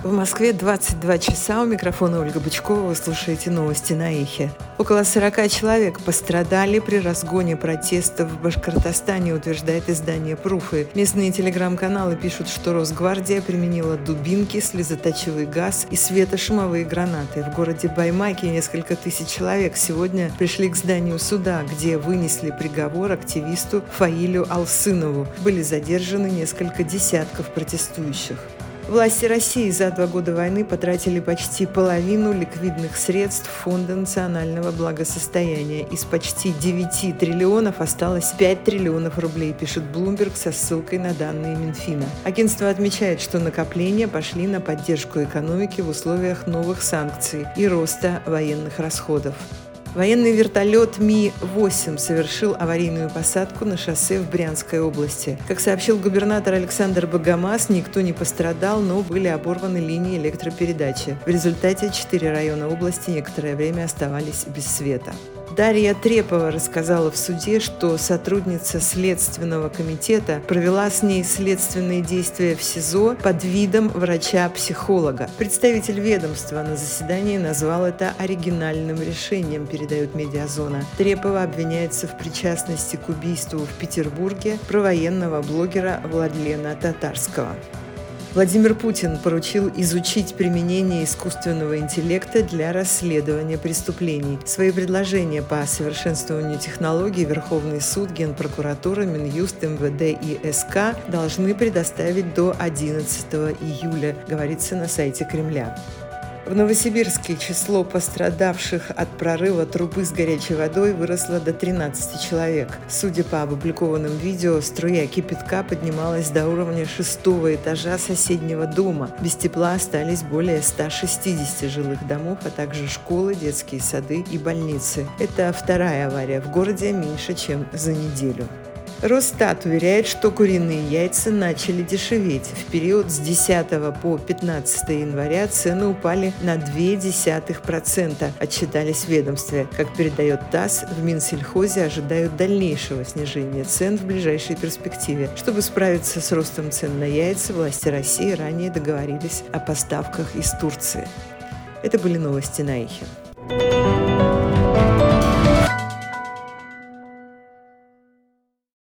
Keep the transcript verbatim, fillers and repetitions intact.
В Москве двадцать два часа. У микрофона Ольга Бычкова. Вы слушаете новости на Эхе. Около сорока человек пострадали при разгоне протестов в Башкортостане, утверждает издание «Пруфы». Местные телеграм-каналы пишут, что Росгвардия применила дубинки, слезоточивый газ и светошумовые гранаты. В городе Баймаке несколько тысяч человек сегодня пришли к зданию суда, где вынесли приговор активисту Фаилю Алсынову. Были задержаны несколько десятков протестующих. Власти России за два года войны потратили почти половину ликвидных средств Фонда национального благосостояния. Из почти девяти триллионов осталось пять триллионов рублей, пишет Bloomberg со ссылкой на данные Минфина. Агентство отмечает, что накопления пошли на поддержку экономики в условиях новых санкций и роста военных расходов. Военный вертолет Ми восемь совершил аварийную посадку на шоссе в Брянской области. Как сообщил губернатор Александр Богомаз, никто не пострадал, но были оборваны линии электропередачи. В результате четыре района области некоторое время оставались без света. Дарья Трепова рассказала в суде, что сотрудница Следственного комитета провела с ней следственные действия в СИЗО под видом врача-психолога. Представитель ведомства на заседании назвал это оригинальным решением, передает Медиазона. Трепова обвиняется в причастности к убийству в Петербурге провоенного блогера Владлена Татарского. Владимир Путин поручил изучить применение искусственного интеллекта для расследования преступлений. Свои предложения по совершенствованию технологий Верховный суд, Генпрокуратура, Минюст, эм вэ дэ и эс ка должны предоставить до одиннадцатого июля, говорится на сайте Кремля. В Новосибирске число пострадавших от прорыва трубы с горячей водой выросло до тринадцати человек. Судя по опубликованным видео, струя кипятка поднималась до уровня шестого этажа соседнего дома. Без тепла остались более ста шестидесяти жилых домов, а также школы, детские сады и больницы. Это вторая авария в городе меньше, чем за неделю. Росстат уверяет, что куриные яйца начали дешеветь. В период с десятого по пятнадцатое января цены упали на ноль целых две десятых процента, отчитались в ведомстве. Как передает ТАСС, в Минсельхозе ожидают дальнейшего снижения цен в ближайшей перспективе. Чтобы справиться с ростом цен на яйца, власти России ранее договорились о поставках из Турции. Это были новости на Эхе.